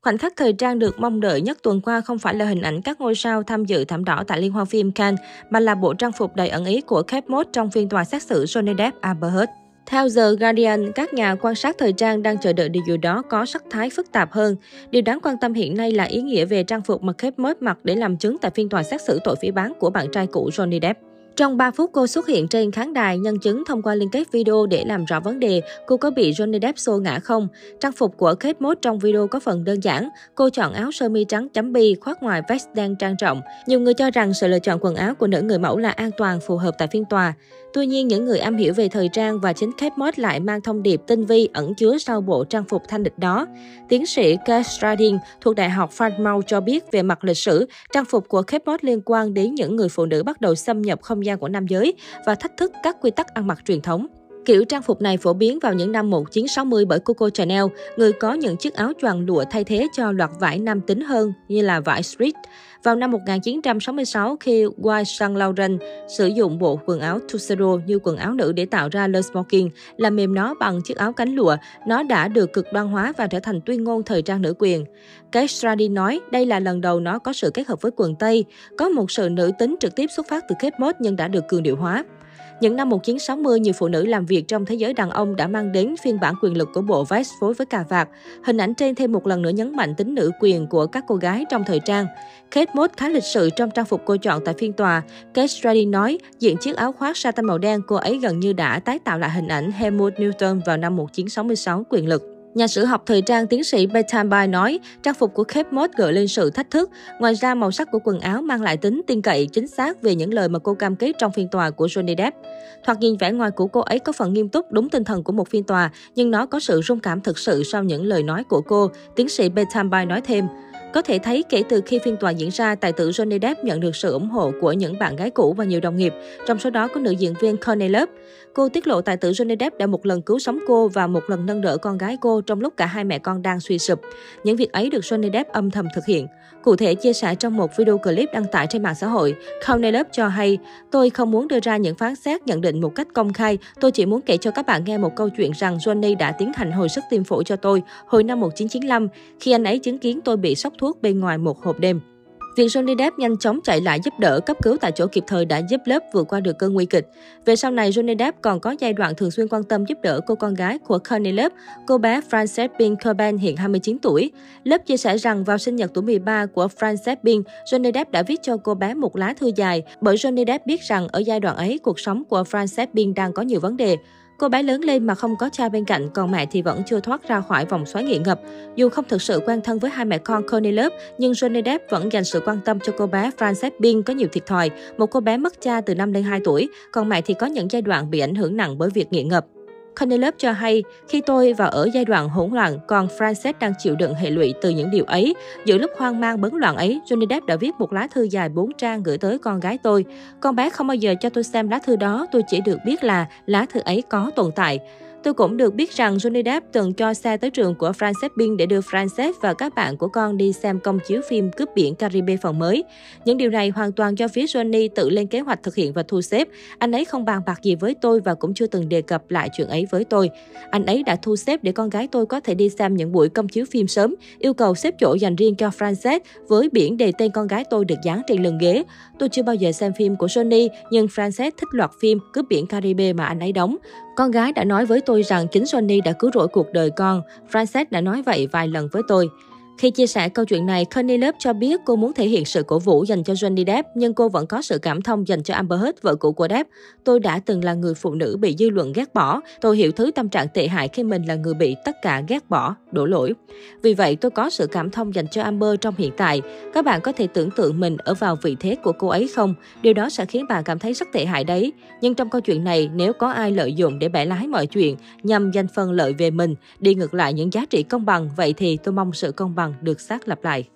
Khoảnh khắc thời trang được mong đợi nhất tuần qua không phải là hình ảnh các ngôi sao tham dự thảm đỏ tại Liên hoan phim Cannes, mà là bộ trang phục đầy ẩn ý của Kate Moss trong phiên tòa xét xử Johnny Depp Amber Heard. Theo The Guardian, các nhà quan sát thời trang đang chờ đợi điều gì đó có sắc thái phức tạp hơn. Điều đáng quan tâm hiện nay là ý nghĩa về trang phục mà Kate Moss mặc để làm chứng tại phiên tòa xét xử tội phỉ báng của bạn trai cũ Johnny Depp. Trong 3 phút cô xuất hiện trên khán đài, nhân chứng thông qua liên kết video để làm rõ vấn đề cô có bị Johnny Depp xô ngã không. Trang phục của Kate Moss trong video có phần đơn giản. Cô chọn áo sơ mi trắng chấm bi, khoác ngoài vest đen trang trọng. Nhiều người cho rằng sự lựa chọn quần áo của nữ người mẫu là an toàn, phù hợp tại phiên tòa. Tuy nhiên, những người am hiểu về thời trang và chính Kate Moss lại mang thông điệp tinh vi ẩn chứa sau bộ trang phục thanh lịch đó. Tiến sĩ Kate Stradin thuộc Đại học Farnborough cho biết về mặt lịch sử, trang phục của Kate Moss liên quan đến những người phụ nữ bắt đầu xâm nhập không gian của nam giới và thách thức các quy tắc ăn mặc truyền thống. Kiểu trang phục này phổ biến vào những năm 1960 bởi Coco Chanel, người có những chiếc áo choàng lụa thay thế cho loạt vải nam tính hơn như là vải street. Vào năm 1966, khi Yves Saint Laurent sử dụng bộ quần áo tuxedo như quần áo nữ để tạo ra Le Smoking, làm mềm nó bằng chiếc áo cánh lụa, nó đã được cực đoan hóa và trở thành tuyên ngôn thời trang nữ quyền. Kate Stradin nói, đây là lần đầu nó có sự kết hợp với quần tây, có một sự nữ tính trực tiếp xuất phát từ Kate Moss nhưng đã được cường điệu hóa. Những năm 1960, nhiều phụ nữ làm việc trong thế giới đàn ông đã mang đến phiên bản quyền lực của bộ vest phối với cà vạt. Hình ảnh trên thêm một lần nữa nhấn mạnh tính nữ quyền của các cô gái trong thời trang. Kate Moss khá lịch sự trong trang phục cô chọn tại phiên tòa. Kate Stradin nói, diện chiếc áo khoác satin màu đen, cô ấy gần như đã tái tạo lại hình ảnh Helmut Newton vào năm 1966 quyền lực. Nhà sử học thời trang tiến sĩ Bethan Bai nói, trang phục của Kate Moss gợi lên sự thách thức. Ngoài ra, màu sắc của quần áo mang lại tính tin cậy, chính xác về những lời mà cô cam kết trong phiên tòa của Johnny Depp. Thoạt nhìn vẻ ngoài của cô ấy có phần nghiêm túc, đúng tinh thần của một phiên tòa, nhưng nó có sự rung cảm thực sự sau những lời nói của cô, tiến sĩ Bethan Bai nói thêm. Có thể thấy kể từ khi phiên tòa diễn ra, tài tử Johnny Depp nhận được sự ủng hộ của những bạn gái cũ và nhiều đồng nghiệp, trong số đó có nữ diễn viên Courtney Love. Cô tiết lộ tài tử Johnny Depp đã một lần cứu sống cô và một lần nâng đỡ con gái cô trong lúc cả hai mẹ con đang suy sụp. Những việc ấy được Johnny Depp âm thầm thực hiện. Cụ thể, chia sẻ trong một video clip đăng tải trên mạng xã hội, Courtney Love cho hay, tôi không muốn đưa ra những phán xét nhận định một cách công khai, tôi chỉ muốn kể cho các bạn nghe một câu chuyện rằng Johnny đã tiến hành hồi sức tim phổi cho tôi hồi năm 1995, khi anh ấy chứng kiến tôi bị sốc thuốc bên ngoài một hộp đêm. Việc Johnny Depp nhanh chóng chạy lại giúp đỡ cấp cứu tại chỗ kịp thời đã giúp Love vượt qua được cơn nguy kịch. Về sau này, Johnny Depp còn có giai đoạn thường xuyên quan tâm giúp đỡ cô con gái của Courtney Love, cô bé Frances Bean Cobain hiện 29 tuổi. Love chia sẻ rằng vào sinh nhật tuổi 13 của Frances Bean, Johnny Depp đã viết cho cô bé một lá thư dài, bởi Johnny Depp biết rằng ở giai đoạn ấy, cuộc sống của Frances Bean đang có nhiều vấn đề. Cô bé lớn lên mà không có cha bên cạnh, còn mẹ thì vẫn chưa thoát ra khỏi vòng xoáy nghiện ngập. Dù không thực sự quen thân với hai mẹ con Courtney Love, nhưng Johnny Depp vẫn dành sự quan tâm cho cô bé Frances Bean có nhiều thiệt thòi. Một cô bé mất cha từ năm lên 2 tuổi, còn mẹ thì có những giai đoạn bị ảnh hưởng nặng bởi việc nghiện ngập. Courtney Love cho hay, khi tôi vào ở giai đoạn hỗn loạn, còn Frances đang chịu đựng hệ lụy từ những điều ấy. Giữa lúc hoang mang bấn loạn ấy, Johnny Depp đã viết một lá thư dài 4 trang gửi tới con gái tôi. Con bé không bao giờ cho tôi xem lá thư đó, tôi chỉ được biết là lá thư ấy có tồn tại. Tôi cũng được biết rằng Johnny Depp từng cho xe tới trường của Frances Bean để đưa Frances và các bạn của con đi xem công chiếu phim Cướp biển Caribe phần mới. Những điều này hoàn toàn do phía Johnny tự lên kế hoạch thực hiện và thu xếp. Anh ấy không bàn bạc gì với tôi và cũng chưa từng đề cập lại chuyện ấy với tôi. Anh ấy đã thu xếp để con gái tôi có thể đi xem những buổi công chiếu phim sớm, yêu cầu xếp chỗ dành riêng cho Frances với biển đề tên con gái tôi được dán trên lưng ghế. Tôi chưa bao giờ xem phim của Johnny, nhưng Frances thích loạt phim Cướp biển Caribe mà anh ấy đóng. Con gái đã nói với tôi rằng chính Johnny đã cứu rỗi cuộc đời con. Frances đã nói vậy vài lần với tôi. Khi chia sẻ câu chuyện này, Courtney Love cho biết cô muốn thể hiện sự cổ vũ dành cho Johnny Depp, nhưng cô vẫn có sự cảm thông dành cho Amber Heard, vợ cũ của Depp. Tôi đã từng là người phụ nữ bị dư luận ghét bỏ. Tôi hiểu thứ tâm trạng tệ hại khi mình là người bị tất cả ghét bỏ, đổ lỗi. Vì vậy, tôi có sự cảm thông dành cho Amber trong hiện tại. Các bạn có thể tưởng tượng mình ở vào vị thế của cô ấy không? Điều đó sẽ khiến bạn cảm thấy rất tệ hại đấy. Nhưng trong câu chuyện này, nếu có ai lợi dụng để bẻ lái mọi chuyện, nhằm giành phần lợi về mình, đi ngược lại những giá trị công bằng, vậy thì tôi mong sự công bằng được xác lập lại.